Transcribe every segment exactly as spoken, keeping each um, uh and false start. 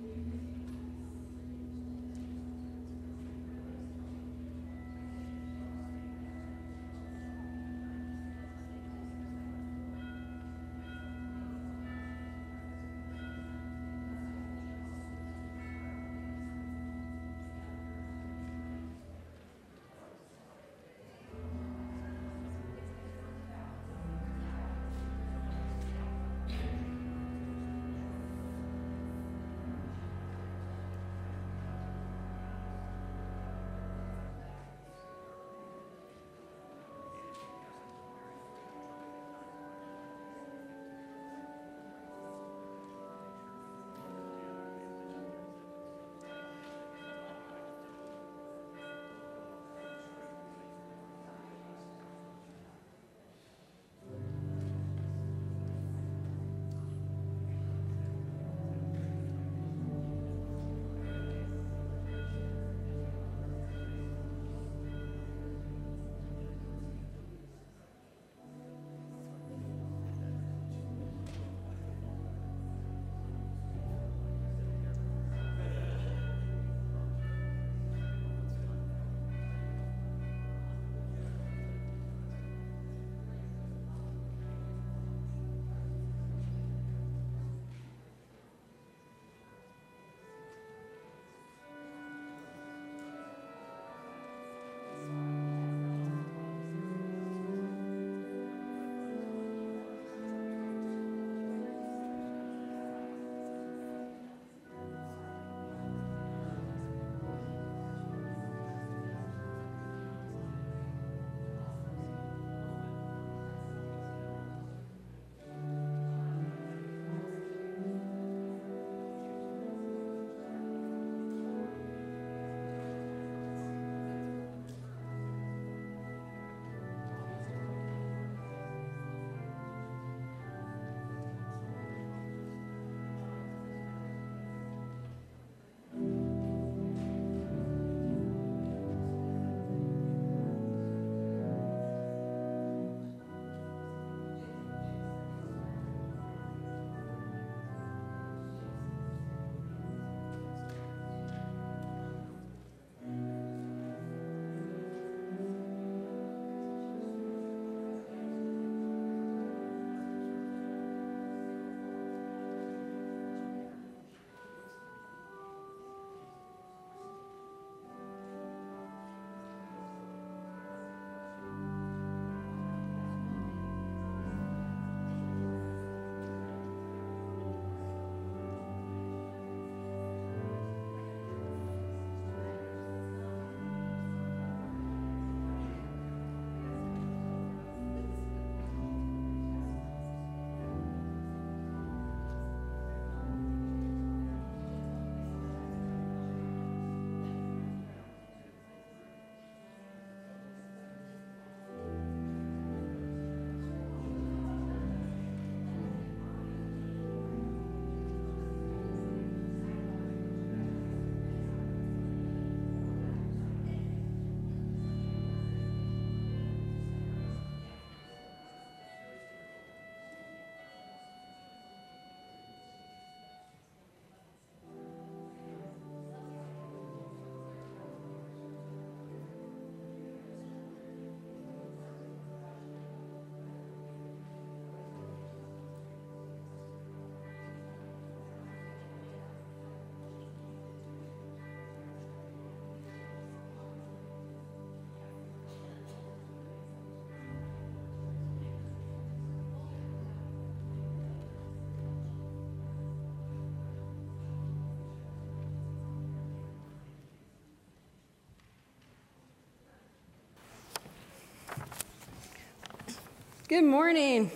Good morning.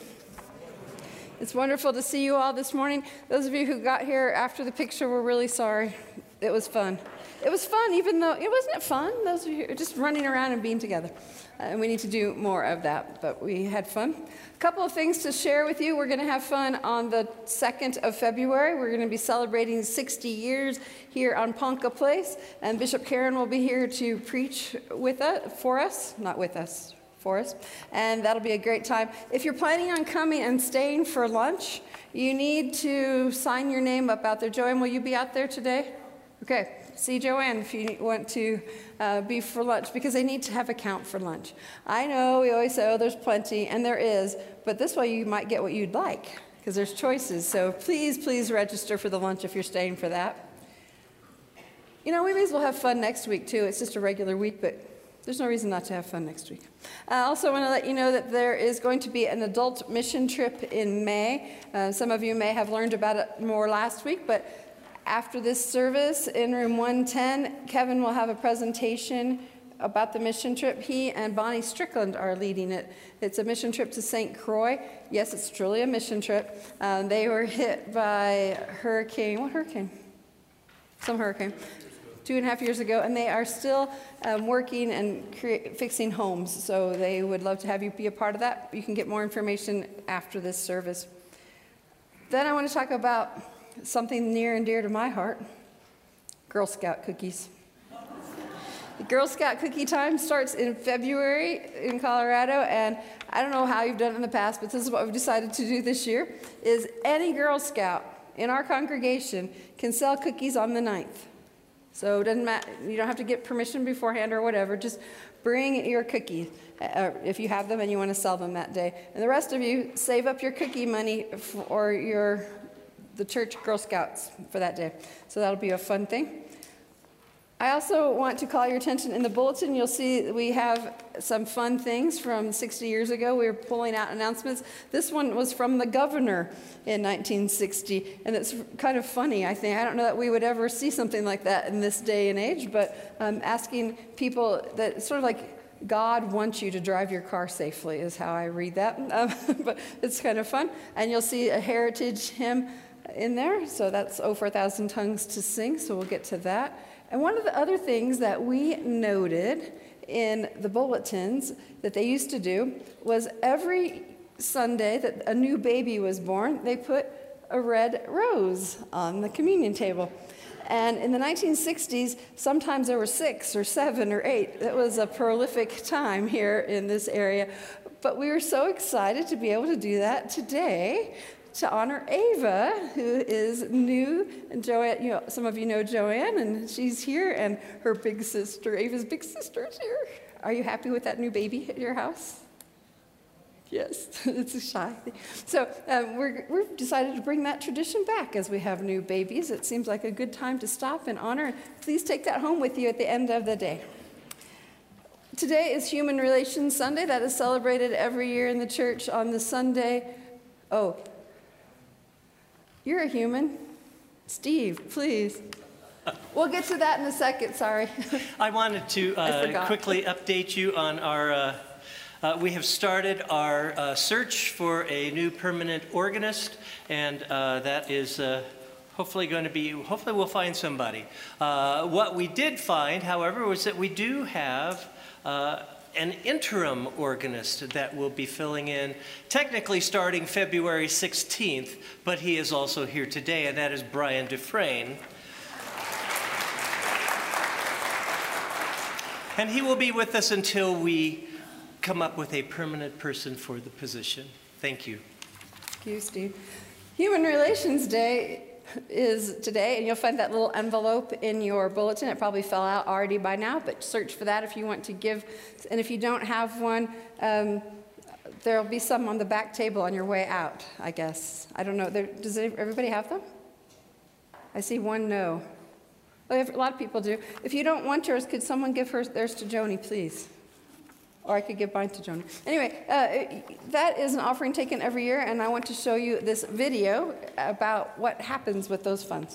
It's wonderful to see you all this morning. Those of you who got here after the picture, we're really sorry. It was fun. It was fun, even though it wasn't fun. Those of you just running around and being together. Uh, and we need to do more of that, but we had fun. A couple of things to share with you. We're going to have fun on the second of February. We're going to be celebrating sixty years here on Ponca Place, and Bishop Karen will be here to preach with us, for us, not with us, for us, and that'll be a great time. If you're planning on coming and staying for lunch, you need to sign your name up out there. Joanne, will you be out there today? Okay, see Joanne if you want to uh, be for lunch, because they need to have a count for lunch. I know we always say, oh, there's plenty, and there is, but this way you might get what you'd like, because there's choices. So please, please register for the lunch if you're staying for that. You know, we may as well have fun next week, too. It's just a regular week, but there's no reason not to have fun next week. I also want to let you know that there is going to be an adult mission trip in May. Uh, some of you may have learned about it more last week, but after this service in room one ten, Kevin will have a presentation about the mission trip. He and Bonnie Strickland are leading it. It's a mission trip to Saint Croix. Yes, it's truly a mission trip. Um, they were hit by hurricane, what hurricane? Some hurricane. Two and a half years ago, and they are still um, working and create, fixing homes. So they would love to have you be a part of that. You can get more information after this service. Then I want to talk about something near and dear to my heart, Girl Scout cookies. The Girl Scout cookie time starts in February in Colorado, and I don't know how you've done it in the past, but this is what we've decided to do this year, is any Girl Scout in our congregation can sell cookies on the ninth. So it doesn't matter, you don't have to get permission beforehand or whatever, just bring your cookies uh, if you have them and you want to sell them that day. And the rest of you, save up your cookie money for your the church Girl Scouts for that day. So that'll be a fun thing. I also want to call your attention in the bulletin. You'll see we have some fun things from sixty years ago. We were pulling out announcements. This one was from the governor in nineteen sixty, and it's kind of funny, I think. I don't know that we would ever see something like that in this day and age, but um, asking people that sort of like God wants you to drive your car safely is how I read that. Um, but it's kind of fun. And you'll see a heritage hymn in there. So that's Oh, for a Thousand Tongues to Sing. So we'll get to that. And one of the other things that we noted in the bulletins that they used to do was every Sunday that a new baby was born, they put a red rose on the communion table. And in the nineteen sixties, sometimes there were six or seven or eight. It was a prolific time here in this area. But we were so excited to be able to do that today to honor Ava, who is new. And Joanne, you know, some of you know Joanne, and she's here, and her big sister, Ava's big sister, is here. Are you happy with that new baby at your house? Yes, it's a shy thing. So um, we're, we've decided to bring that tradition back as we have new babies. It seems like a good time to stop and honor. Please take that home with you at the end of the day. Today is Human Relations Sunday. That is celebrated every year in the church on the Sunday. Oh, you're a human. Steve, please. We'll get to that in a second, sorry. I wanted to uh, quickly update you on our, uh, uh, we have started our uh, search for a new permanent organist, and uh, that is uh, hopefully going to be, hopefully we'll find somebody. Uh, what we did find, however, was that we do have uh, an interim organist that will be filling in, technically starting February sixteenth, but he is also here today, and that is Brian Dufresne. And he will be with us until we come up with a permanent person for the position. Thank you. Thank you, Steve. Human Relations Day is today, and you'll find that little envelope in your bulletin. It probably fell out already by now, but search for that if you want to give. And if you don't have one, um, there'll be some on the back table on your way out, I guess. I don't know. There, does everybody have them? I see one no. Oh, a lot of people do. If you don't want yours, could someone give her theirs to Joni, please? Or I could give mine to Joni. Anyway, uh, that is an offering taken every year, and I want to show you this video about what happens with those funds.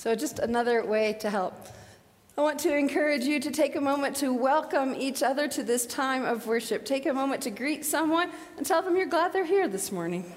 So just another way to help. I want to encourage you to take a moment to welcome each other to this time of worship. Take a moment to greet someone and tell them you're glad they're here this morning.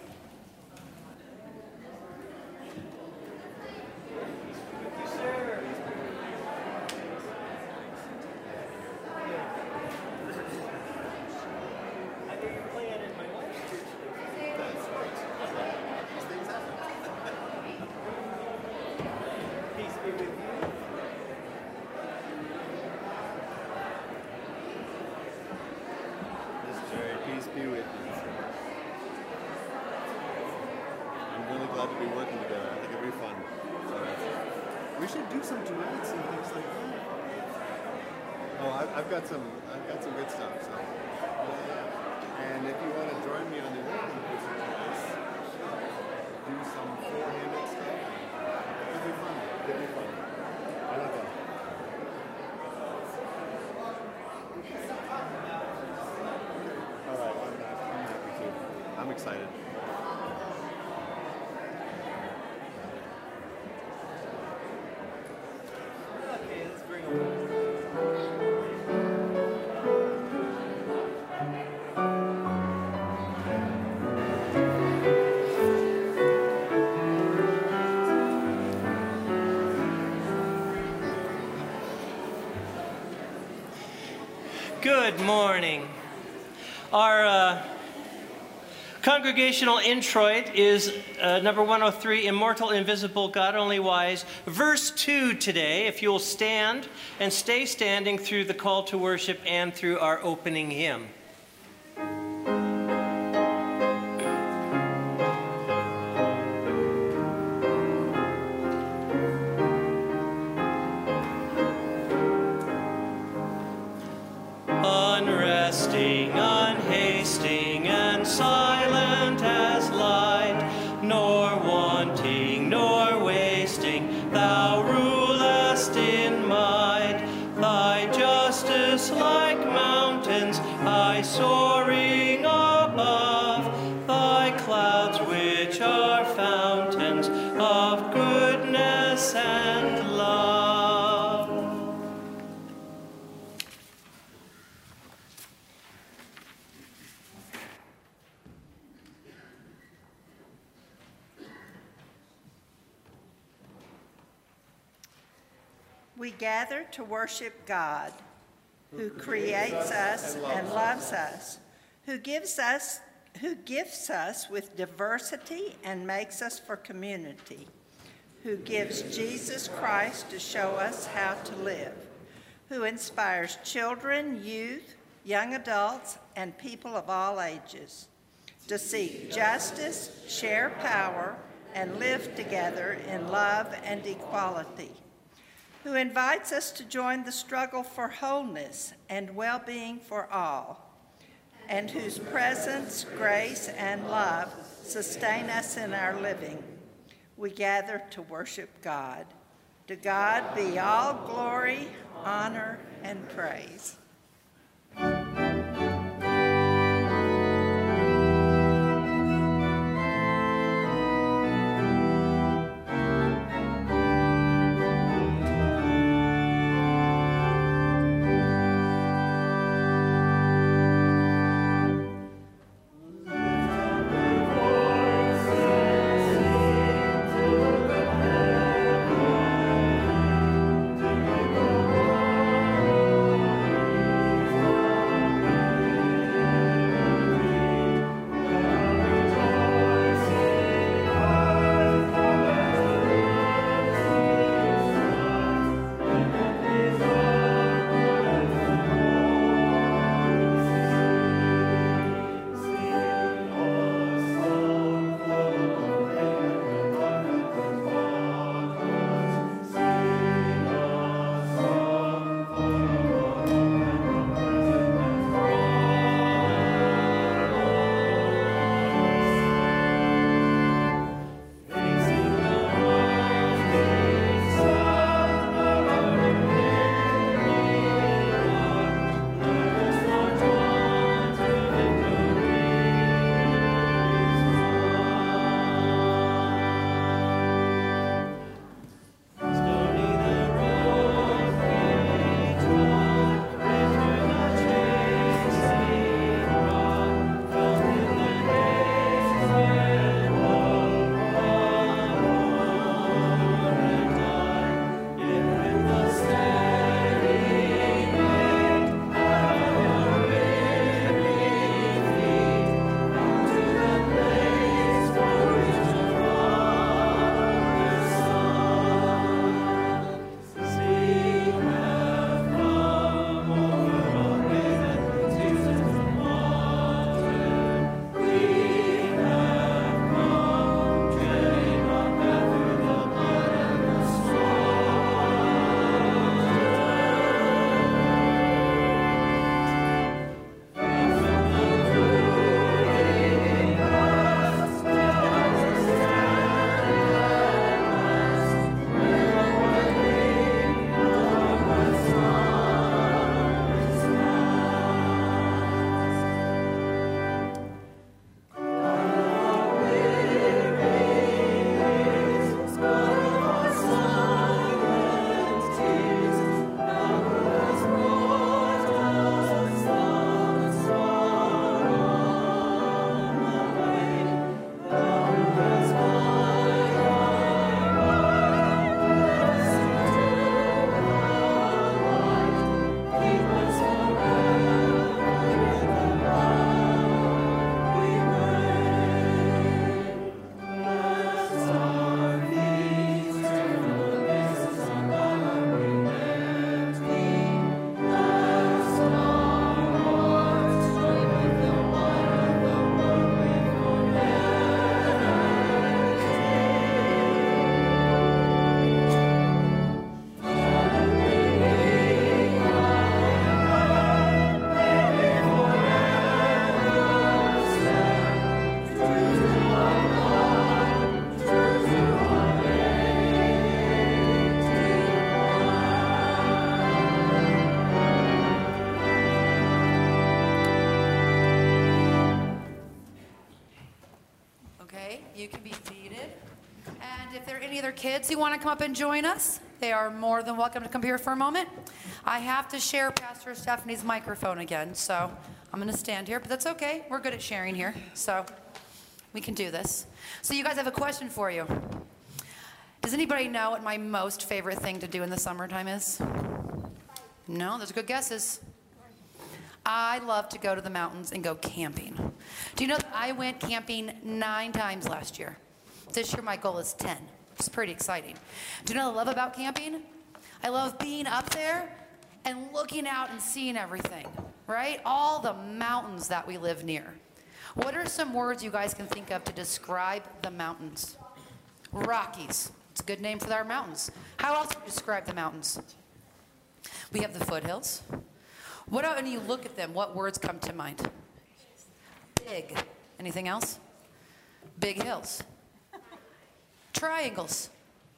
I've got some, I've got some good stuff. So, yeah. And if you want to join me on the rhythm exercise, do some four-handed stuff. It'll be fun. It'll be fun. I love that. All right, I'm, I'm happy too. I'm excited. Okay, let's bring them. Good morning. Our uh, congregational introit is uh, number one oh three, Immortal, Invisible, God Only Wise, verse two today. If you'll stand and stay standing through the call to worship and through our opening hymn. Unresting, unhasting, and silent as light, nor wanting, nor wasting, thou rulest in might. Thy justice like mountains, high soaring above, thy clouds which are fountains of goodness and love. We gather to worship God, who creates us and loves us, who gives us, who gifts us with diversity and makes us for community, who gives Jesus Christ to show us how to live, who inspires children, youth, young adults, and people of all ages to seek justice, share power, and live together in love and equality, who invites us to join the struggle for wholeness and well-being for all, and whose presence, grace, and love sustain us in our living. We gather to worship God. To God be all glory, honor, and praise. Thank you. you can be seated. And if there are any other kids who want to come up and join us, they are more than welcome to come here for a moment. I have to share Pastor Stephanie's microphone again, so I'm going to stand here, but that's okay. We're good at sharing here, so we can do this. So you guys have a question for you. Does anybody know what my most favorite thing to do in the summertime is? No, those are good guesses. I love to go to the mountains and go camping. Do you know that I went camping nine times last year? This year my goal is ten. It's pretty exciting. Do you know what I love about camping? I love being up there and looking out and seeing everything, right? All the mountains that we live near. What are some words you guys can think of to describe the mountains? Rockies. It's a good name for our mountains. How else would you describe the mountains? We have the foothills. What when you look at them, what words come to mind? Big. Anything else? Big hills. Triangles.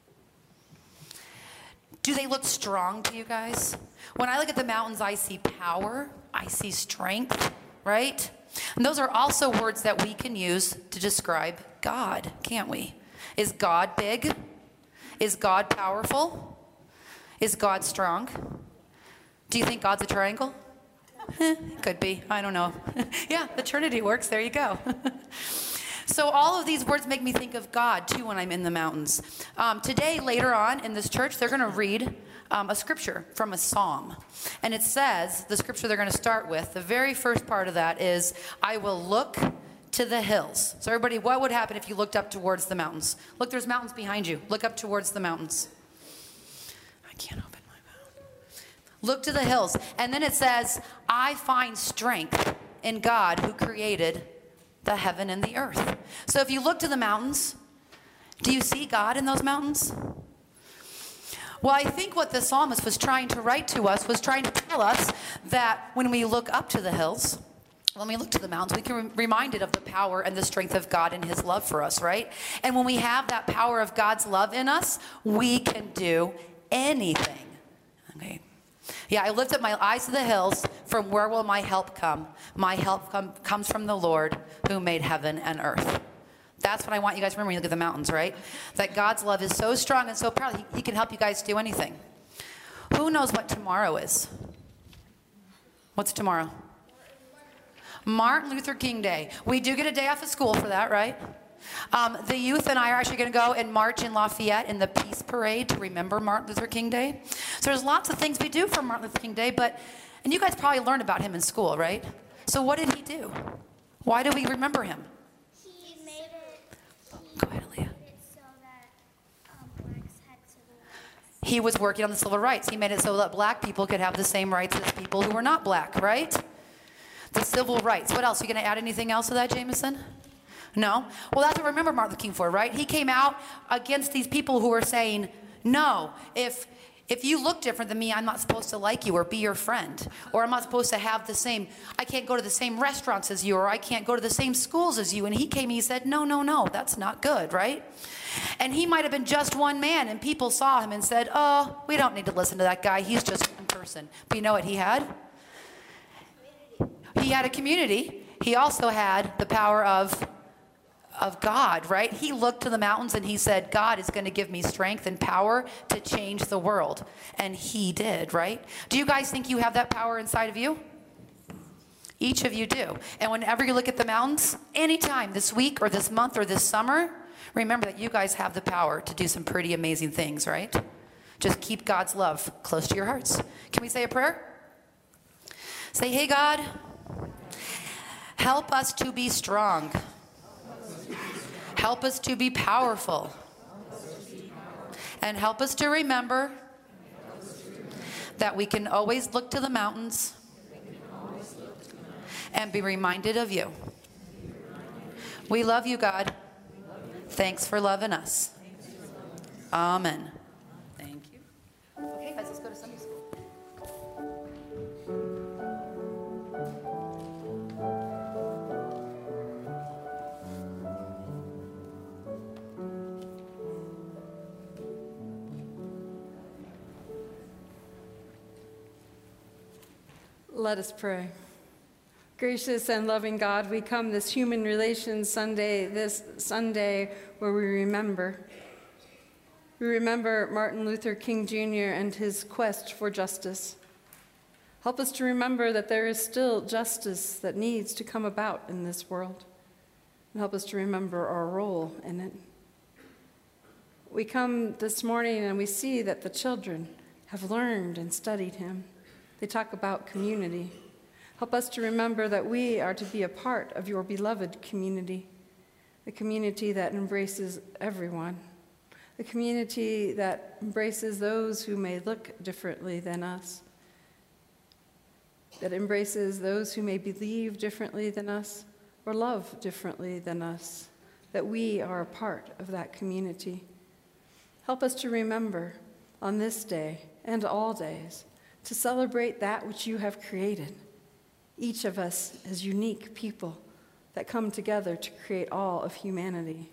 Do they look strong to you guys? When I look at the mountains, I see power. I see strength, right? And those are also words that we can use to describe God, can't we? Is God big? Is God powerful? Is God strong? Do you think God's a triangle? Eh, could be. I don't know. Yeah, the Trinity works. There you go. So all of these words make me think of God, too, when I'm in the mountains. Um, today, later on in this church, they're going to read um, a scripture from a psalm. And it says, the scripture they're going to start with, the very first part of that is, I will look to the hills. So everybody, what would happen if you looked up towards the mountains? Look, there's mountains behind you. Look up towards the mountains. I can't open my mouth. Look to the hills. And then it says, I find strength in God who created the heaven and the earth. So if you look to the mountains, do you see God in those mountains? Well, I think what the psalmist was trying to write to us was trying to tell us that when we look up to the hills, when we look to the mountains, we can be reminded of the power and the strength of God and his love for us, right? And when we have that power of God's love in us, we can do anything. Okay. Yeah, I lift up my eyes to the hills. From where will my help come? My help come, comes from the Lord who made heaven and earth. That's what I want you guys to remember when you look at the mountains, right? That God's love is so strong and so proud, he, he can help you guys do anything. Who knows what tomorrow is? What's tomorrow? Martin Luther King Day. We do get a day off of school for that, right? Um, the youth and I are actually going to go and march in Lafayette in the Peace Parade to remember Martin Luther King Day. So there's lots of things we do for Martin Luther King Day, but, and you guys probably learned about him in school, right? So what did he do? Why do we remember him? He made it, he Go ahead, Aaliyah. made it so that um, blacks had civil rights. He was working on the civil rights. He made it so that black people could have the same rights as people who were not black, right? The civil rights. What else? Are you going to add anything else to that, Jameson? No? Well, that's what we remember Martin Luther King for, right? He came out against these people who were saying, no, if if you look different than me, I'm not supposed to like you or be your friend. Or I'm not supposed to have the same, I can't go to the same restaurants as you, or I can't go to the same schools as you. And he came and he said, no, no, no, that's not good, right? And he might have been just one man, and people saw him and said, oh, we don't need to listen to that guy. He's just one person. But you know what he had? He had a community. He also had the power of of God, right? He looked to the mountains and he said, God is going to give me strength and power to change the world. And he did, right? Do you guys think you have that power inside of you? Each of you do. And whenever you look at the mountains, anytime this week or this month or this summer, remember that you guys have the power to do some pretty amazing things, right? Just keep God's love close to your hearts. Can we say a prayer? Say, hey, God, help us to be strong. Help us to be powerful. And help us to remember that we can always look to the mountains and be reminded of you. We love you, God. Thanks for loving us. Amen. Thank you. Okay, guys, let's go to Sunday school. Let us pray. Gracious and loving God, we come this Human Relations Sunday, this Sunday where we remember. We remember Martin Luther King Junior and his quest for justice. Help us to remember that there is still justice that needs to come about in this world. And help us to remember our role in it. We come this morning and we see that the children have learned and studied him. They talk about community. Help us to remember that we are to be a part of your beloved community, a community that embraces everyone, a community that embraces those who may look differently than us, that embraces those who may believe differently than us or love differently than us, that we are a part of that community. Help us to remember on this day and all days to celebrate that which you have created, each of us as unique people that come together to create all of humanity.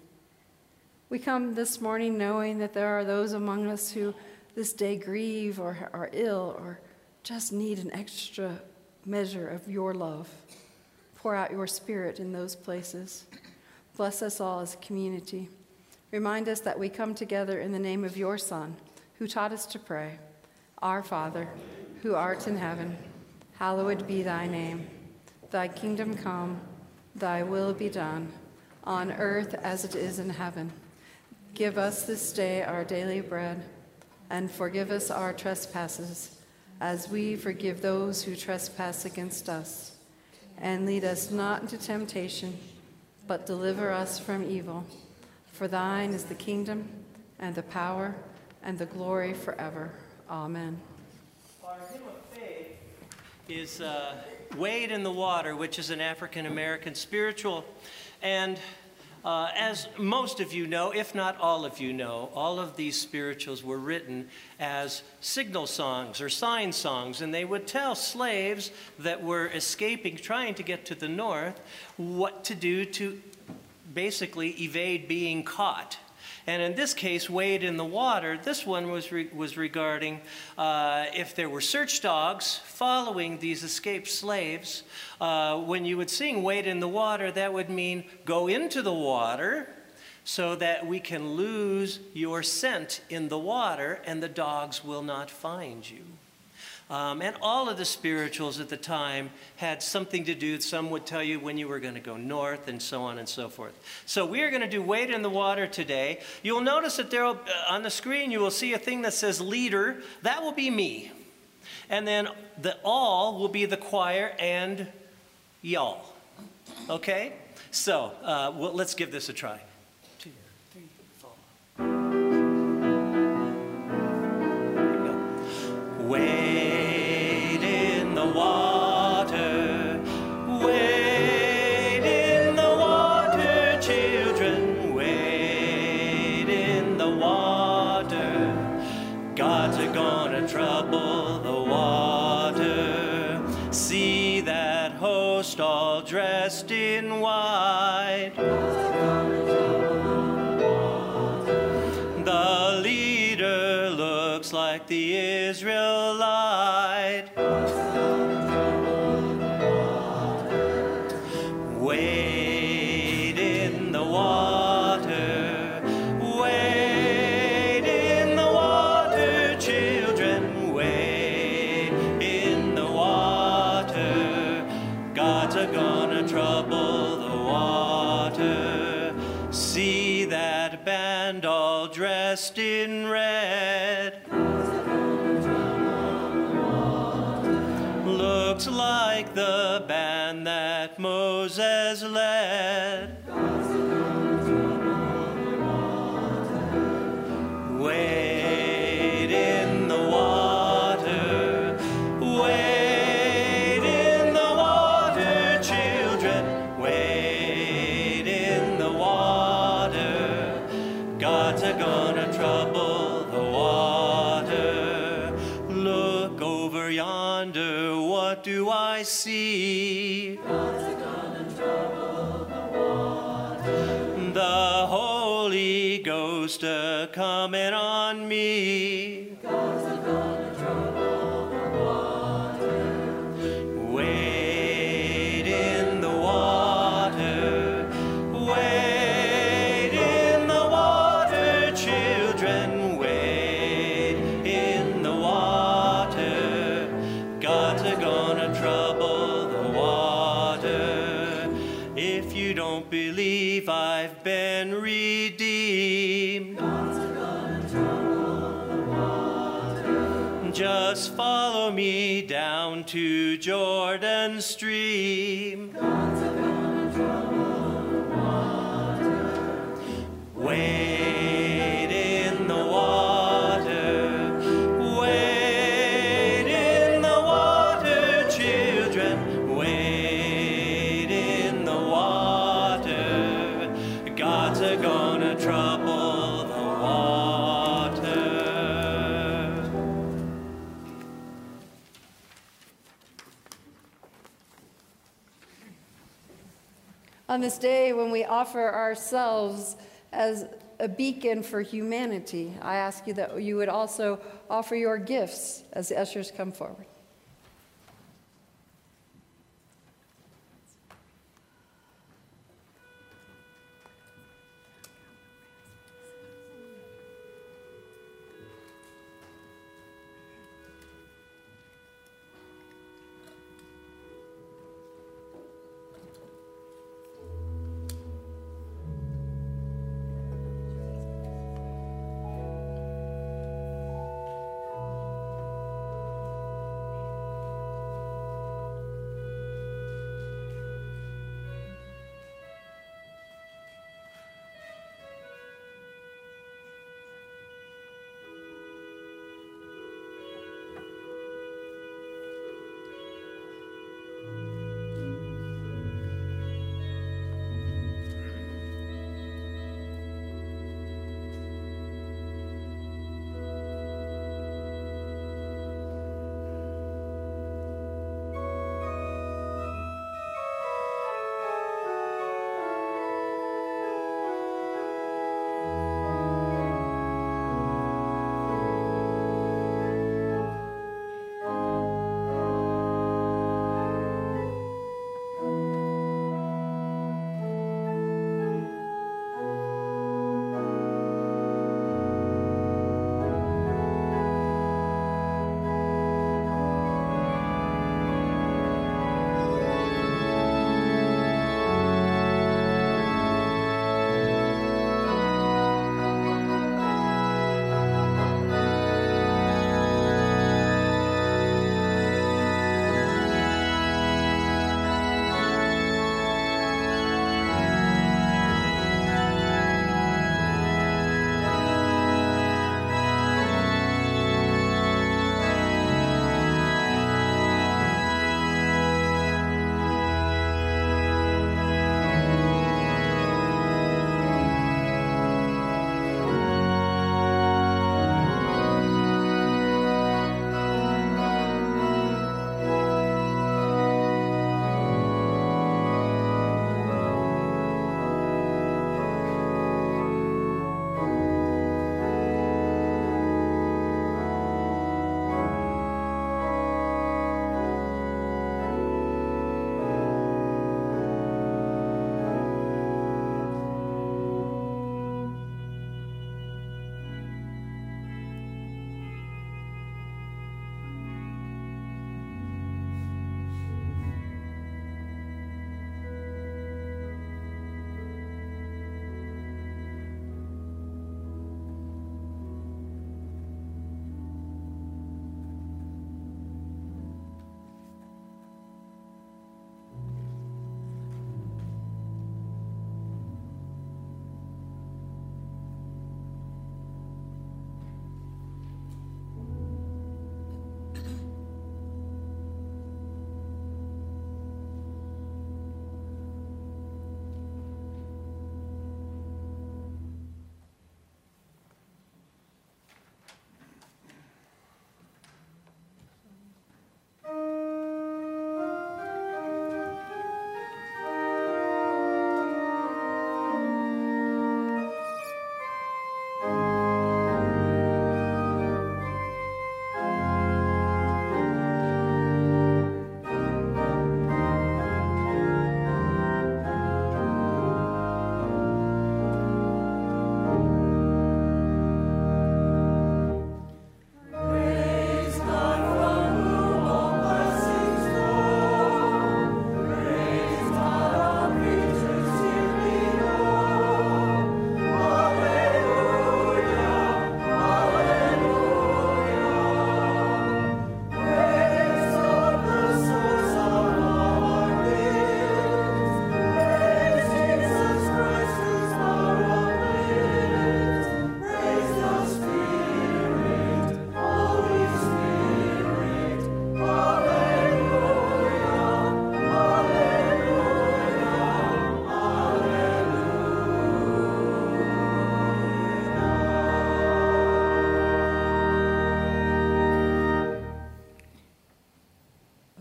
We come this morning knowing that there are those among us who this day grieve or are ill or just need an extra measure of your love. Pour out your Spirit in those places. Bless us all as a community. Remind us that we come together in the name of your Son, who taught us to pray. Our Father, who art in heaven, hallowed be thy name. Thy kingdom come, thy will be done, on earth as it is in heaven. Give us this day our daily bread, and forgive us our trespasses, as we forgive those who trespass against us. And lead us not into temptation, but deliver us from evil. For thine is the kingdom, and the power, and the glory forever. Amen. Our hymn of faith is uh, Wade in the Water, which is an African-American spiritual. And uh, as most of you know, if not all of you know, all of these spirituals were written as signal songs or sign songs, and they would tell slaves that were escaping, trying to get to the north, what to do to basically evade being caught. And in this case, Wade in the Water, this one was, re was regarding uh, if there were search dogs following these escaped slaves. Uh, when you would sing Wade in the Water, that would mean go into the water so that we can lose your scent in the water and the dogs will not find you. Um, and all of the spirituals at the time had something to do. Some would tell you when you were going to go north and so on and so forth. So we are going to do Wade in the Water today. You'll notice that there uh, on the screen you will see a thing that says leader. That will be me. And then the all will be the choir and y'all. Okay? So uh, well, let's give this a try. Two, three, four. Here we go. Wade. Water, wade in the water, children, wade in the water. Gods are gonna trouble the water. See that host all dressed in white. The leader looks like the Israelite. Wade in the water, wade in the water, children, wade in the water. Gods are gonna trouble the water. See that band all dressed in red. Looks like the band that Moses led. Wade in the water, wade in the water, children, wade in the water. Gods are gonna trouble the water. Look over yonder, what do I see? God's gonna trouble the water. The Holy Ghost a coming on me. God's gonna trouble the water. Wade don't believe I've been redeemed. God's gonna trouble the water. Just follow me down to Jordan stream. God's gonna trouble the water. Wade in the water. Wade in the water, children. Wade in the water. God's a gonna trouble the water. On this day when we offer ourselves as a beacon for humanity, I ask you that you would also offer your gifts as the ushers come forward.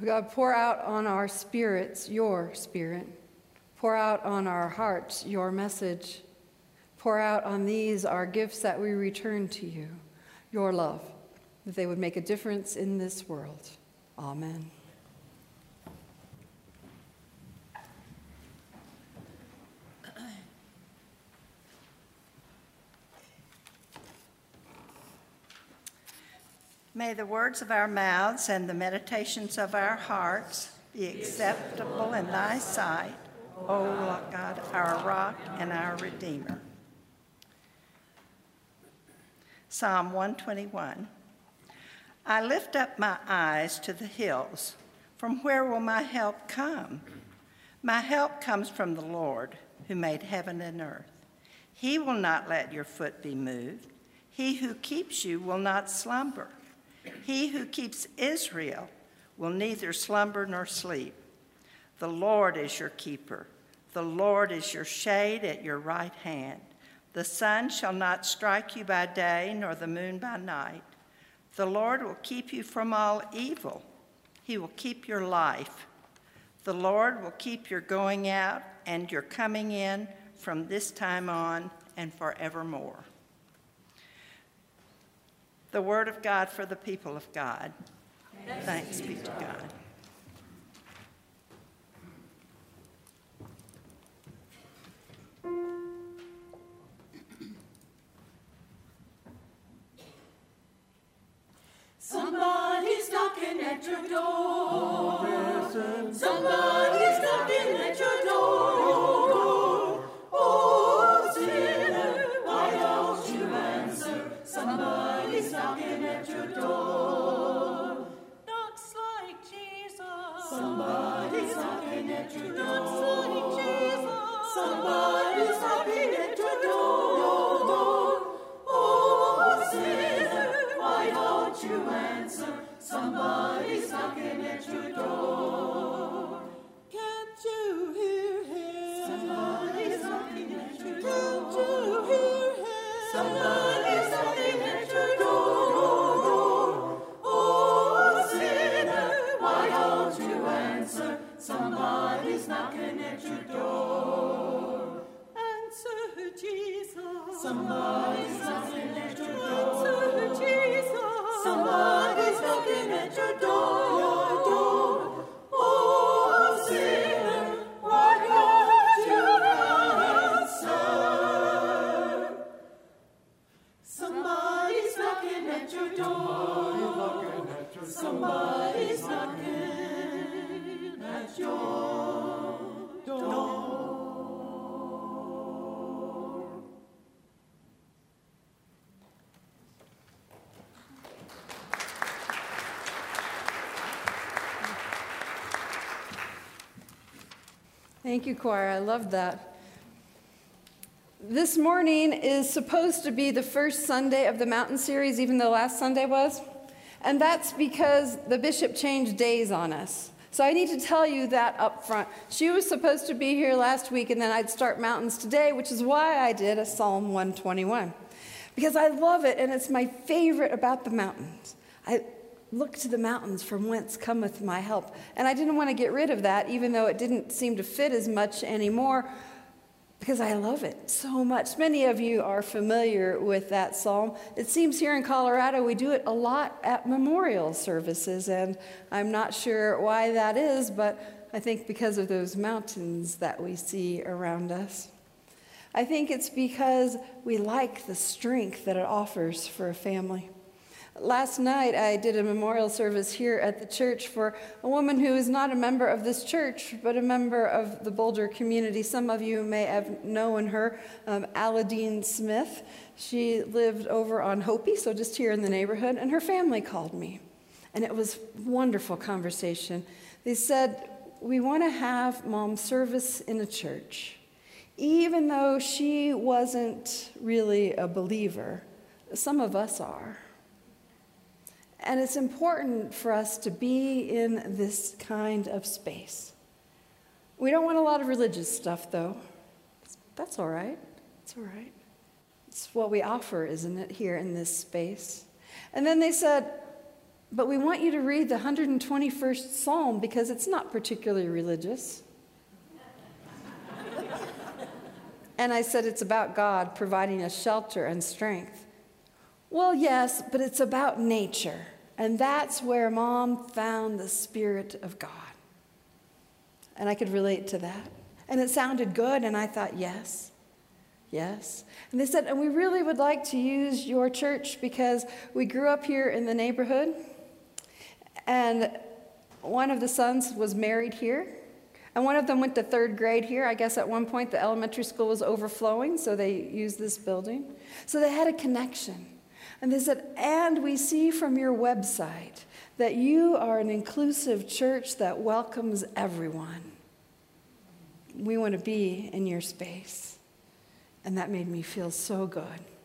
God, pour out on our spirits your spirit. Pour out on our hearts your message. Pour out on these our gifts that we return to you, your love, that they would make a difference in this world. Amen. May the words of our mouths and the meditations of our hearts be acceptable in thy sight, O Lord God, our rock and our redeemer. Psalm one twenty-one. I lift up my eyes to the hills. From where will my help come? My help comes from the Lord, who made heaven and earth. He will not let your foot be moved. He who keeps you will not slumber. He who keeps Israel will neither slumber nor sleep. The Lord is your keeper. The Lord is your shade at your right hand. The sun shall not strike you by day, nor the moon by night. The Lord will keep you from all evil. He will keep your life. The Lord will keep your going out and your coming in from this time on and forevermore. The word of God for the people of God. Thanks be to God. Somebody's knocking at your door. Somebody's knocking at your door. Oh, sinner, why don't you answer? Somebody's knocking at your door. Knocks like Jesus. Somebody's knocking at your door. Knocks like Jesus. Somebody's knocking at your door. Oh, sinner, why don't you answer? Somebody's knocking at your door. Can't you hear him? Somebody's knocking at your door. Can't you hear him? Somebody's knocking at your door. Oh, sinner, why don't you answer? Somebody's knocking at your door. Answer Jesus. Somebody's knocking at your door. Answer Jesus. Somebody's knocking at your door. Oh, sinner, why don't you answer? Somebody's knocking at your door. Somebody's knocking at your door. Thank you, choir. I loved that. This morning is supposed to be the first Sunday of the Mountain Series, even though last Sunday was. And that's because the bishop changed days on us. So I need to tell you that up front. She was supposed to be here last week, and then I'd start Mountains today, which is why I did a Psalm one twenty-one. Because I love it, and it's my favorite about the mountains. I look to the mountains from whence cometh my help. And I didn't want to get rid of that, even though it didn't seem to fit as much anymore, because I love it so much. Many of you are familiar with that psalm. It seems here in Colorado we do it a lot at memorial services, and I'm not sure why that is, but I think because of those mountains that we see around us. I think it's because we like the strength that it offers for a family. Last night, I did a memorial service here at the church for a woman who is not a member of this church, but a member of the Boulder community. Some of you may have known her, um, Aladine Smith. She lived over on Hopi, so just here in the neighborhood, and her family called me. And it was a wonderful conversation. They said, we want to have Mom service in a church. Even though she wasn't really a believer, some of us are. And it's important for us to be in this kind of space. We don't want a lot of religious stuff, though. That's all right. It's all right. It's what we offer, isn't it, here in this space? And then they said, but we want you to read the one hundred twenty-first Psalm because it's not particularly religious. And I said, it's about God providing us shelter and strength. Well, yes, but it's about nature. And that's where Mom found the Spirit of God. And I could relate to that. And it sounded good, and I thought, yes, yes. And they said, and we really would like to use your church because we grew up here in the neighborhood, and one of the sons was married here, and one of them went to third grade here. I guess at one point the elementary school was overflowing, so they used this building. So they had a connection. And they said, and we see from your website that you are an inclusive church that welcomes everyone. We want to be in your space. And that made me feel so good.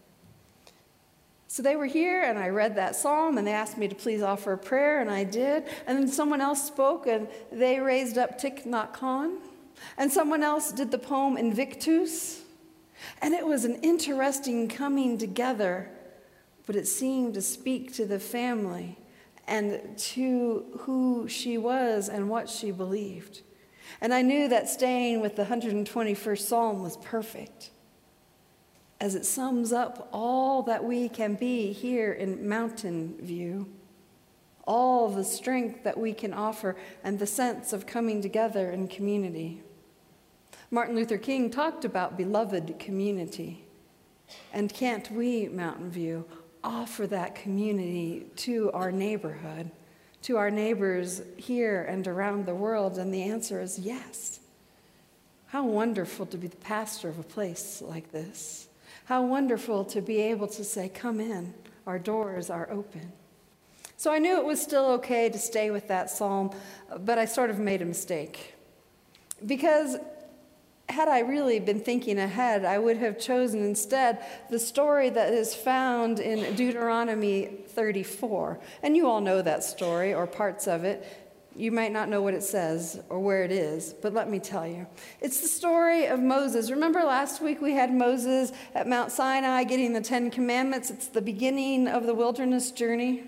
So they were here, and I read that psalm, and they asked me to please offer a prayer, and I did. And then someone else spoke, and they raised up Thich Nhat Hanh. And someone else did the poem Invictus. And it was an interesting coming together, but it seemed to speak to the family and to who she was and what she believed. And I knew that staying with the one hundred twenty-first Psalm was perfect, as it sums up all that we can be here in Mountain View, all the strength that we can offer, and the sense of coming together in community. Martin Luther King talked about beloved community. And can't we, Mountain View, offer that community to our neighborhood, to our neighbors here and around the world? And the answer is yes. How wonderful to be the pastor of a place like this. How wonderful to be able to say, come in, our doors are open. So I knew it was still okay to stay with that psalm, but I sort of made a mistake. Because had I really been thinking ahead, I would have chosen instead the story that is found in Deuteronomy thirty-four. And you all know that story, or parts of it. You might not know what it says or where it is, but let me tell you. It's the story of Moses. Remember last week we had Moses at Mount Sinai getting the Ten Commandments? It's the beginning of the wilderness journey.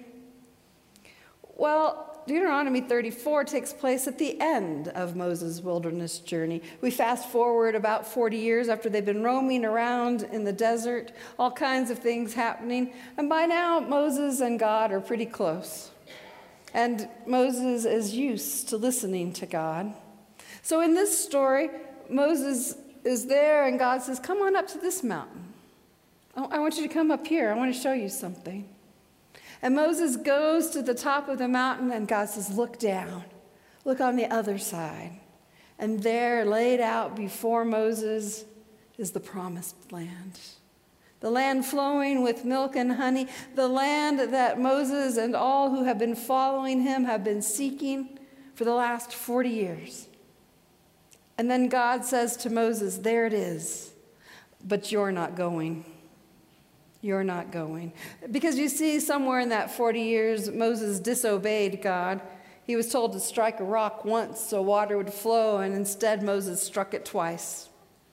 Well, Deuteronomy thirty-four takes place at the end of Moses' wilderness journey. We fast forward about forty years after they've been roaming around in the desert, all kinds of things happening. And by now, Moses and God are pretty close. And Moses is used to listening to God. So in this story, Moses is there, and God says, come on up to this mountain. I want you to come up here. I want to show you something. And Moses goes to the top of the mountain, and God says, look down. Look on the other side. And there, laid out before Moses, is the promised land. The land flowing with milk and honey, the land that Moses and all who have been following him have been seeking for the last forty years. And then God says to Moses, there it is, but you're not going. You're not going. Because you see, somewhere in that forty years, Moses disobeyed God. He was told to strike a rock once so water would flow, and instead Moses struck it twice.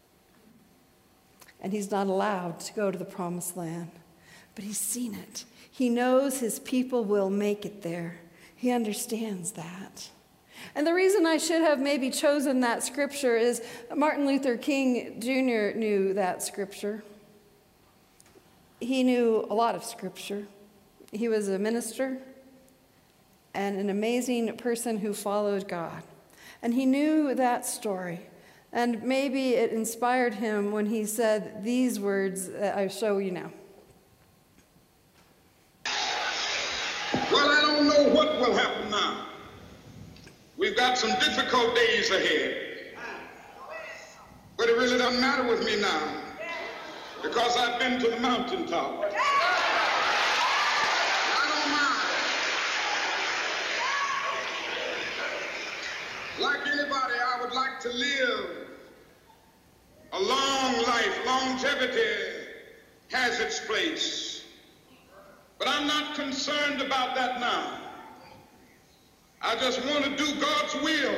And he's not allowed to go to the promised land. But he's seen it. He knows his people will make it there. He understands that. And the reason I should have maybe chosen that scripture is Martin Luther King Junior knew that scripture. He knew a lot of scripture. He was a minister and an amazing person who followed God. And he knew that story. And maybe it inspired him when he said these words that I show you now. Well, I don't know what will happen now. We've got some difficult days ahead. But it really doesn't matter with me now, because I've been to the mountaintop. I don't mind. Like anybody, I would like to live a long life. Longevity has its place. But I'm not concerned about that now. I just want to do God's will.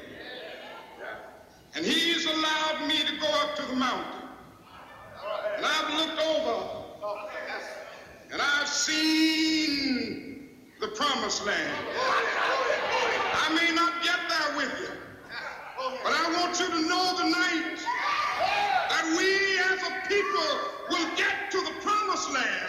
And he's allowed me to go up to the mountain. And I've looked over, and I've seen the promised land. I may not get there with you, but I want you to know tonight that we as a people will get to the promised land.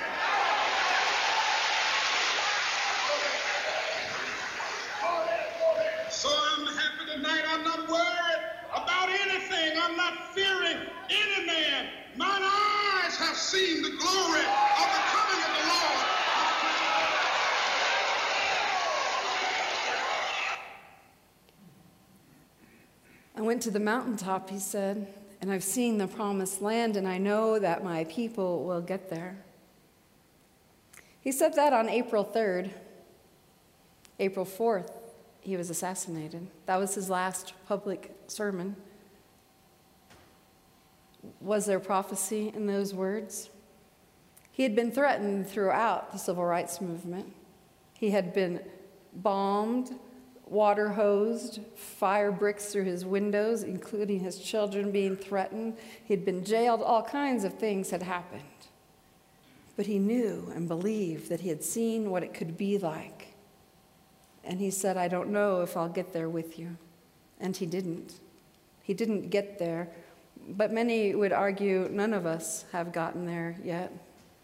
So I'm happy tonight. I'm not worried about anything. I'm not fearing any man. Mine eyes have seen the glory of the coming of the Lord. I went to the mountaintop, he said, and I've seen the promised land, and I know that my people will get there. He said that on April third. April fourth, he was assassinated. That was his last public sermon. Was there prophecy in those words? He had been threatened throughout the civil rights movement. He had been bombed, water hosed, fire bricks through his windows, including his children being threatened. He'd been jailed. All kinds of things had happened. But he knew and believed that he had seen what it could be like. And he said, I don't know if I'll get there with you. And he didn't. He didn't get there. But many would argue none of us have gotten there yet.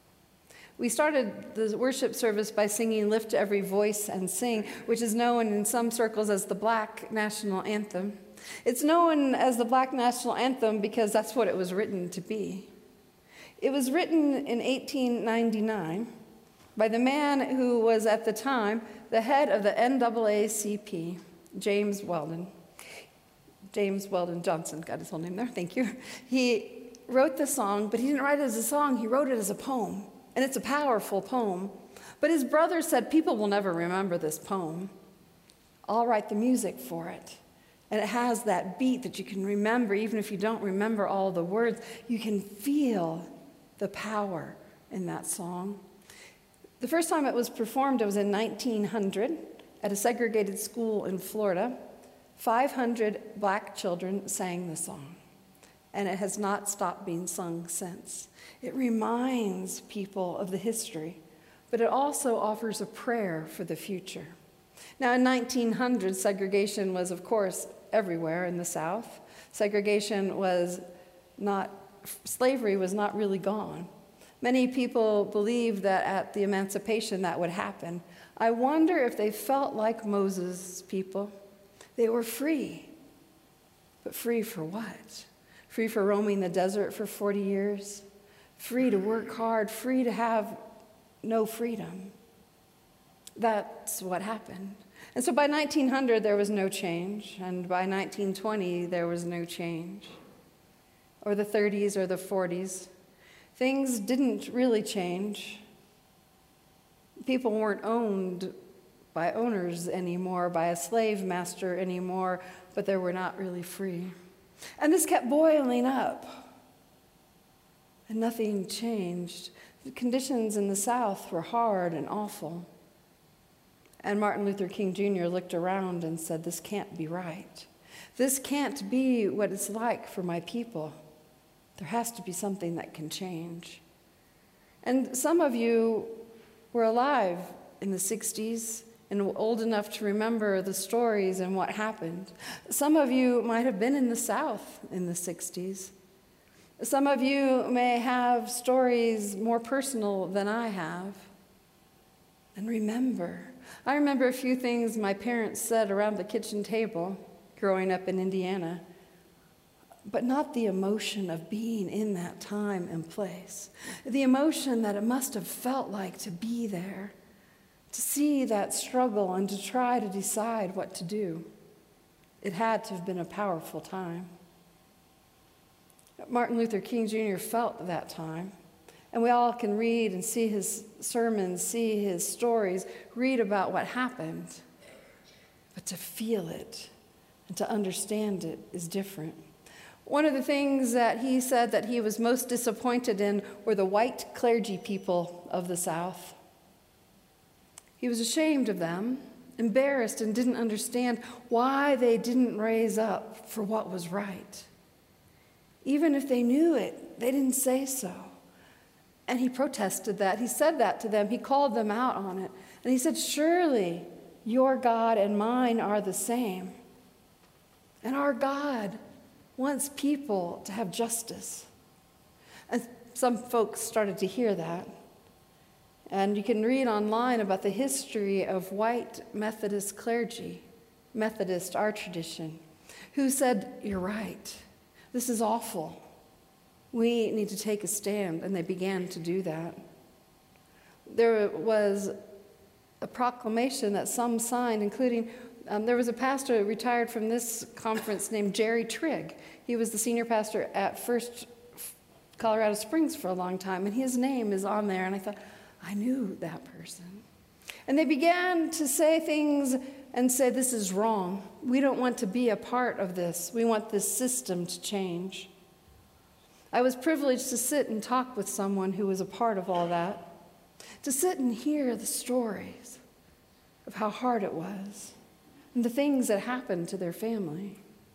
We started the worship service by singing Lift Every Voice and Sing, which is known in some circles as the Black National Anthem. It's known as the Black National Anthem because that's what it was written to be. It was written in eighteen ninety-nine by the man who was at the time the head of the N double A C P, James Weldon. James Weldon Johnson, got his whole name there, thank you. He wrote the song, but he didn't write it as a song, he wrote it as a poem. And it's a powerful poem. But his brother said, people will never remember this poem. I'll write the music for it. And it has that beat that you can remember, even if you don't remember all the words. You can feel the power in that song. The first time it was performed, it was in nineteen hundred at a segregated school in Florida. five hundred black children sang the song. And it has not stopped being sung since. It reminds people of the history, but it also offers a prayer for the future. Now, in nineteen hundred, segregation was, of course, everywhere in the South. Segregation was not, slavery was not really gone. Many people believed that at the emancipation that would happen. I wonder if they felt like Moses' people. They were free, but free for what? Free for roaming the desert for forty years, free to work hard, free to have no freedom. That's what happened. And so by nineteen hundred, there was no change, and by nineteen twenty, there was no change. Or the thirties or the forties. Things didn't really change. People weren't owned by owners anymore, by a slave master anymore, but they were not really free. And this kept boiling up, and nothing changed. The conditions in the South were hard and awful. And Martin Luther King Junior looked around and said, this can't be right. This can't be what it's like for my people. There has to be something that can change. And some of you were alive in the sixties and old enough to remember the stories and what happened. Some of you might have been in the South in the sixties. Some of you may have stories more personal than I have. And remember, I remember a few things my parents said around the kitchen table growing up in Indiana, but not the emotion of being in that time and place. The emotion that it must have felt like to be there, to see that struggle and to try to decide what to do. It had to have been a powerful time. Martin Luther King Junior felt that time. And we all can read and see his sermons, see his stories, read about what happened. But to feel it and to understand it is different. One of the things that he said that he was most disappointed in were the white clergy people of the South. He was ashamed of them, embarrassed, and didn't understand why they didn't raise up for what was right. Even if they knew it, they didn't say so. And he protested that. He said that to them. He called them out on it. And he said, surely your God and mine are the same. And our God wants people to have justice. And some folks started to hear that. And you can read online about the history of white Methodist clergy, Methodist, our tradition, who said, you're right, this is awful. We need to take a stand, and they began to do that. There was a proclamation that some signed, including, um, there was a pastor who retired from this conference named Jerry Trigg. He was the senior pastor at First Colorado Springs for a long time, and his name is on there, and I thought, I knew that person. And they began to say things and say, this is wrong. We don't want to be a part of this. We want this system to change. I was privileged to sit and talk with someone who was a part of all that, to sit and hear the stories of how hard it was and the things that happened to their family.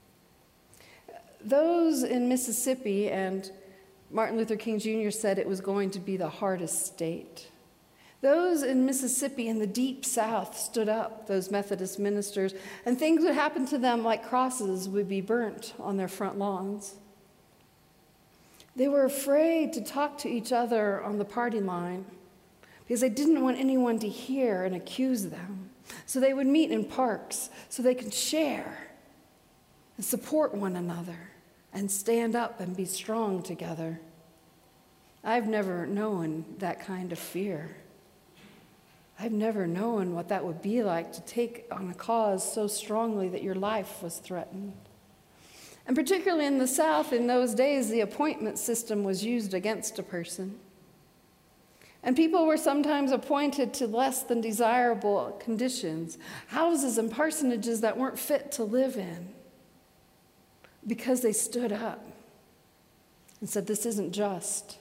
Those in Mississippi, and Martin Luther King Junior said it was going to be the hardest state. Those in Mississippi in the deep South stood up, those Methodist ministers, and things would happen to them like crosses would be burnt on their front lawns. They were afraid to talk to each other on the party line because they didn't want anyone to hear and accuse them. So they would meet in parks so they could share and support one another and stand up and be strong together. I've never known that kind of fear. I've never known what that would be like to take on a cause so strongly that your life was threatened. And particularly in the South, in those days, the appointment system was used against a person. And people were sometimes appointed to less than desirable conditions, houses and parsonages that weren't fit to live in, because they stood up and said, this isn't just.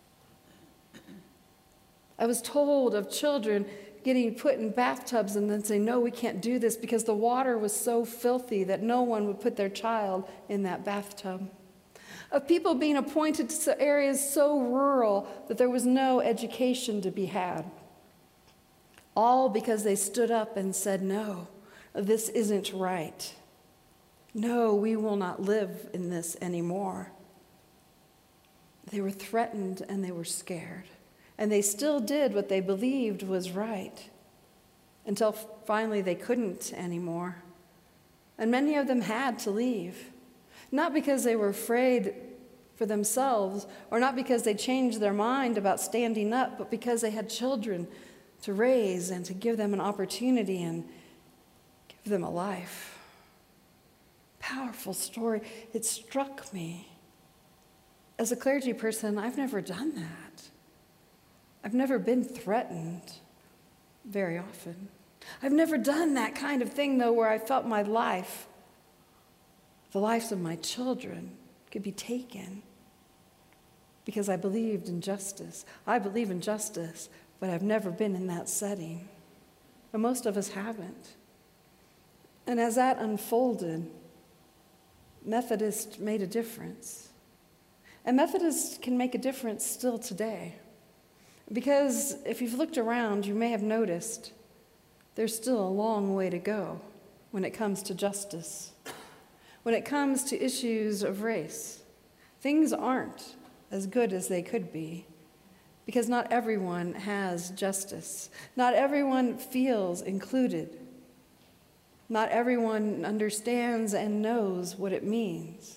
I was told of children getting put in bathtubs and then saying, no, we can't do this because the water was so filthy that no one would put their child in that bathtub. Of people being appointed to areas so rural that there was no education to be had. All because they stood up and said, no, this isn't right. No, we will not live in this anymore. They were threatened and they were scared. And they still did what they believed was right until finally they couldn't anymore. And many of them had to leave, not because they were afraid for themselves or not because they changed their mind about standing up, but because they had children to raise and to give them an opportunity and give them a life. Powerful story. It struck me. As a clergy person, I've never done that. I've never been threatened very often. I've never done that kind of thing, though, where I felt my life, the lives of my children, could be taken because I believed in justice. I believe in justice, but I've never been in that setting. And most of us haven't. And as that unfolded, Methodists made a difference. And Methodists can make a difference still today. Because if you've looked around, you may have noticed there's still a long way to go when it comes to justice. When it comes to issues of race, things aren't as good as they could be because not everyone has justice. Not everyone feels included. Not everyone understands and knows what it means.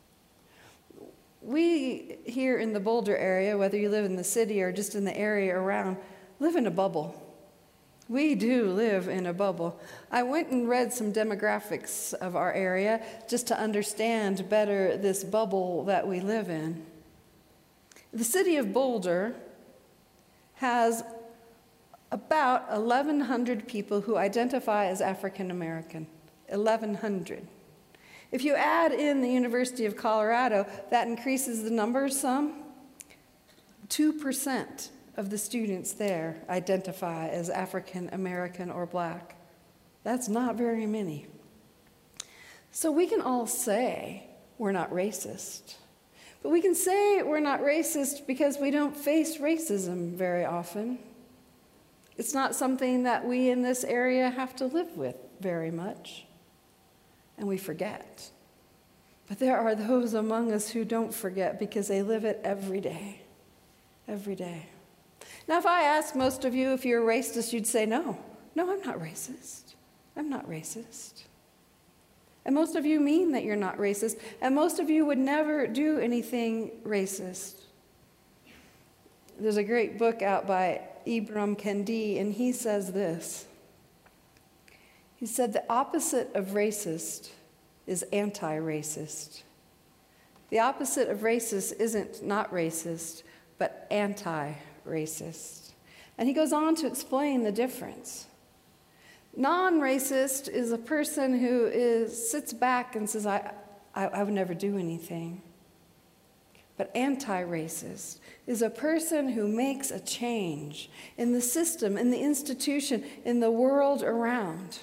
We here in the Boulder area, whether you live in the city or just in the area around, live in a bubble. We do live in a bubble. I went and read some demographics of our area just to understand better this bubble that we live in. The city of Boulder has about eleven hundred people who identify as African American. eleven hundred. If you add in the University of Colorado, that increases the number some. two percent of the students there identify as African American or Black. That's not very many. So we can all say we're not racist. But we can say we're not racist because we don't face racism very often. It's not something that we in this area have to live with very much, and we forget. But there are those among us who don't forget because they live it every day, every day. Now, if I ask most of you if you're a racist, you'd say, no, no, I'm not racist. I'm not racist. And most of you mean that you're not racist, and most of you would never do anything racist. There's a great book out by Ibram Kendi, and he says this. He said, the opposite of racist is anti-racist. The opposite of racist isn't not racist, but anti-racist. And he goes on to explain the difference. Non-racist is a person who is, sits back and says, I, I, I would never do anything. But anti-racist is a person who makes a change in the system, in the institution, in the world around.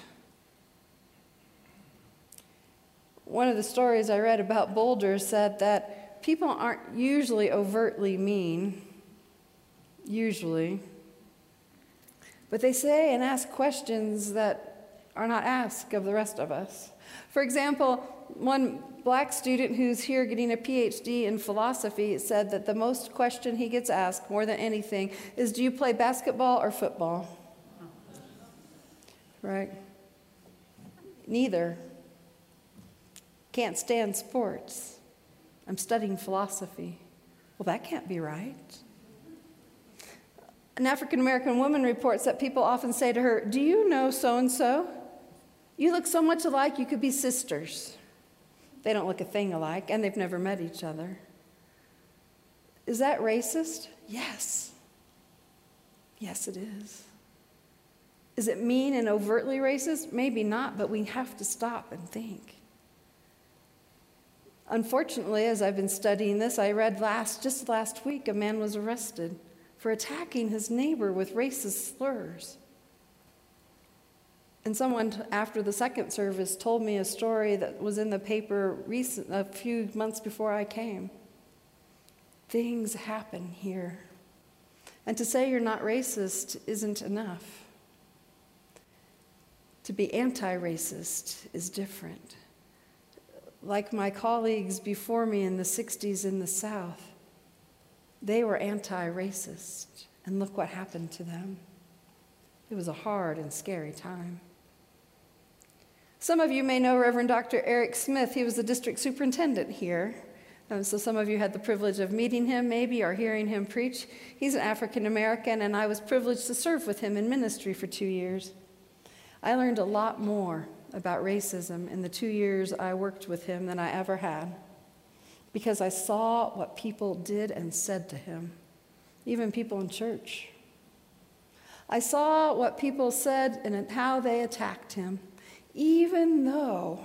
One of the stories I read about Boulder said that people aren't usually overtly mean, usually, but they say and ask questions that are not asked of the rest of us. For example, one black student who's here getting a P H D in philosophy said that the most question he gets asked more than anything is, do you play basketball or football? Right? Neither. Can't stand sports. I'm studying philosophy. Well, that can't be right. An African-American woman reports that people often say to her, do you know so-and-so? You look so much alike, you could be sisters. They don't look a thing alike, and they've never met each other. Is that racist? Yes. Yes, it is. Is it mean and overtly racist? Maybe not, but we have to stop and think. Unfortunately, as I've been studying this, I read last, just last week, a man was arrested for attacking his neighbor with racist slurs. And someone after the second service told me a story that was in the paper recent, a few months before I came. Things happen here. And to say you're not racist isn't enough. To be anti-racist is different. Like my colleagues before me in the sixties in the South, they were anti-racist, and look what happened to them. It was a hard and scary time. Some of you may know Reverend Doctor Eric Smith. He was the district superintendent here. Um, so some of you had the privilege of meeting him maybe or hearing him preach. He's an African American, and I was privileged to serve with him in ministry for two years. I learned a lot more about racism in the two years I worked with him than I ever had, because I saw what people did and said to him, even people in church. I saw what people said and how they attacked him, even though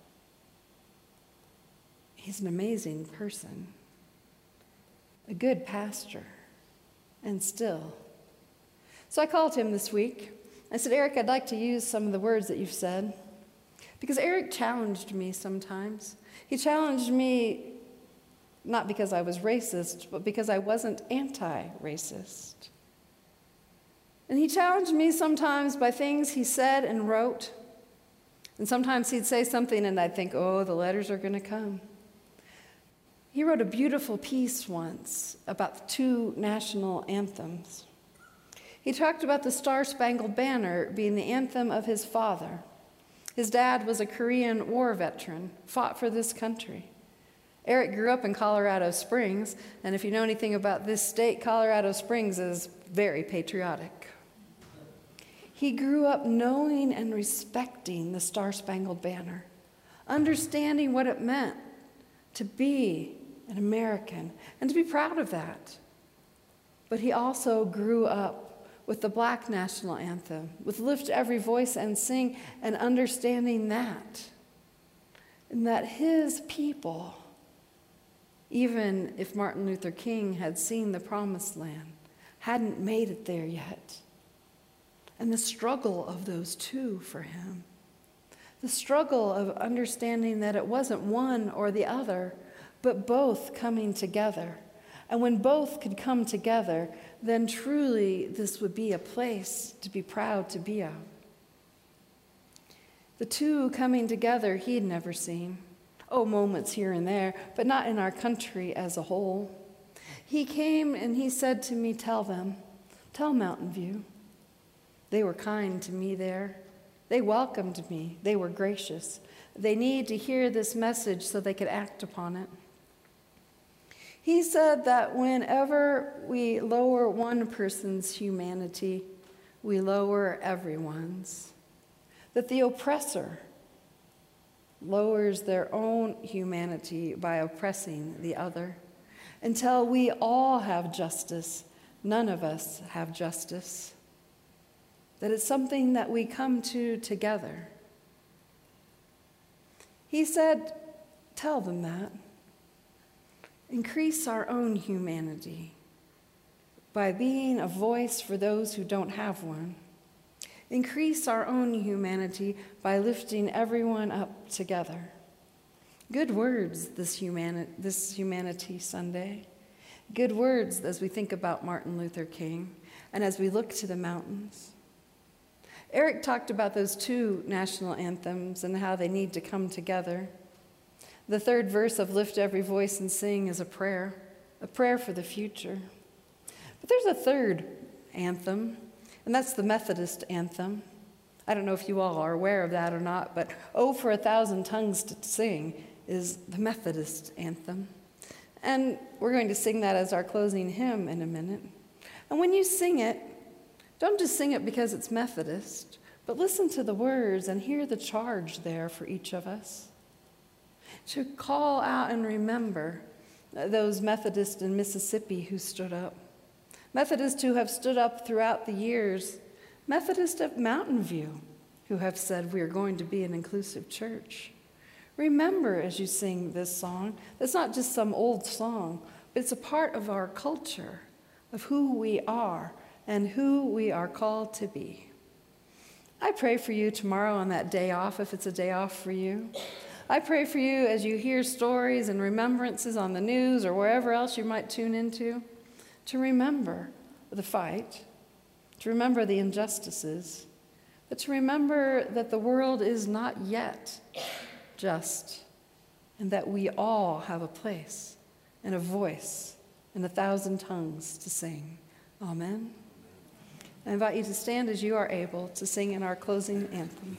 he's an amazing person, a good pastor, and still. So I called him this week. I said, Eric, I'd like to use some of the words that you've said. Because Eric challenged me sometimes. He challenged me not because I was racist, but because I wasn't anti-racist. And he challenged me sometimes by things he said and wrote. And sometimes he'd say something and I'd think, oh, the letters are going to come. He wrote a beautiful piece once about the two national anthems. He talked about the Star-Spangled Banner being the anthem of his father. His dad was a Korean War veteran, fought for this country. Eric grew up in Colorado Springs, and if you know anything about this state, Colorado Springs is very patriotic. He grew up knowing and respecting the Star-Spangled Banner, understanding what it meant to be an American and to be proud of that. But he also grew up with the Black national anthem, with Lift Every Voice and Sing, and understanding that. And that his people, even if Martin Luther King had seen the promised land, hadn't made it there yet. And the struggle of those two for him. The struggle of understanding that it wasn't one or the other, but both coming together. And when both could come together, then truly this would be a place to be proud to be of. The two coming together he had never seen. Oh, moments here and there, but not in our country as a whole. He came and he said to me, tell them, tell Mountain View. They were kind to me there. They welcomed me. They were gracious. They need to hear this message so they could act upon it. He said that whenever we lower one person's humanity, we lower everyone's. That the oppressor lowers their own humanity by oppressing the other. Until we all have justice, none of us have justice. That it's something that we come to together. He said, tell them that. Increase our own humanity by being a voice for those who don't have one. Increase our own humanity by lifting everyone up together. Good words this, humani- this Humanity Sunday. Good words as we think about Martin Luther King and as we look to the mountains. Eric talked about those two national anthems and how they need to come together. The third verse of Lift Every Voice and Sing is a prayer, a prayer for the future. But there's a third anthem, and that's the Methodist anthem. I don't know if you all are aware of that or not, but Oh, for a Thousand Tongues to Sing is the Methodist anthem. And we're going to sing that as our closing hymn in a minute. And when you sing it, don't just sing it because it's Methodist, but listen to the words and hear the charge there for each of us. To call out and remember those Methodists in Mississippi who stood up. Methodists who have stood up throughout the years. Methodists at Mountain View who have said we are going to be an inclusive church. Remember as you sing this song, it's not just some old song, but it's a part of our culture, of who we are and who we are called to be. I pray for you tomorrow on that day off, if it's a day off for you. I pray for you as you hear stories and remembrances on the news or wherever else you might tune into, to remember the fight, to remember the injustices, but to remember that the world is not yet just, and that we all have a place and a voice and a thousand tongues to sing. Amen. I invite you to stand as you are able to sing in our closing anthem.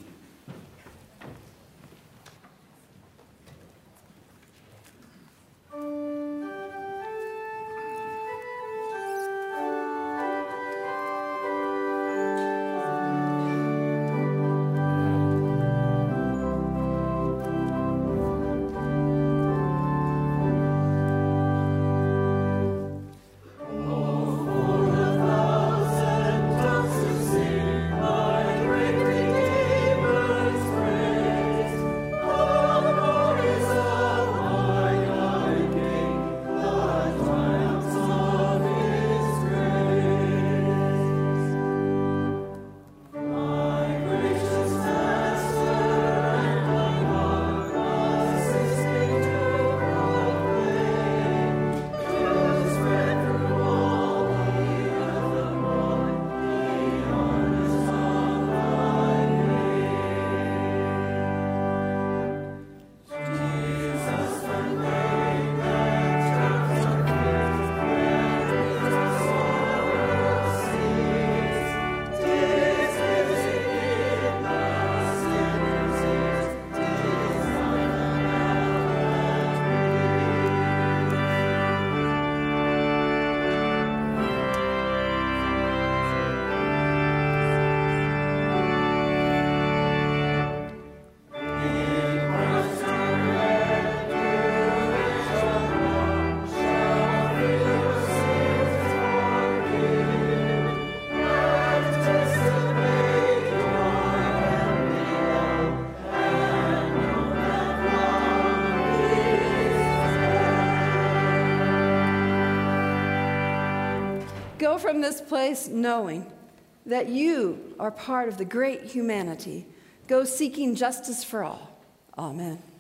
Go from this place knowing that you are part of the great humanity. Go seeking justice for all. Amen.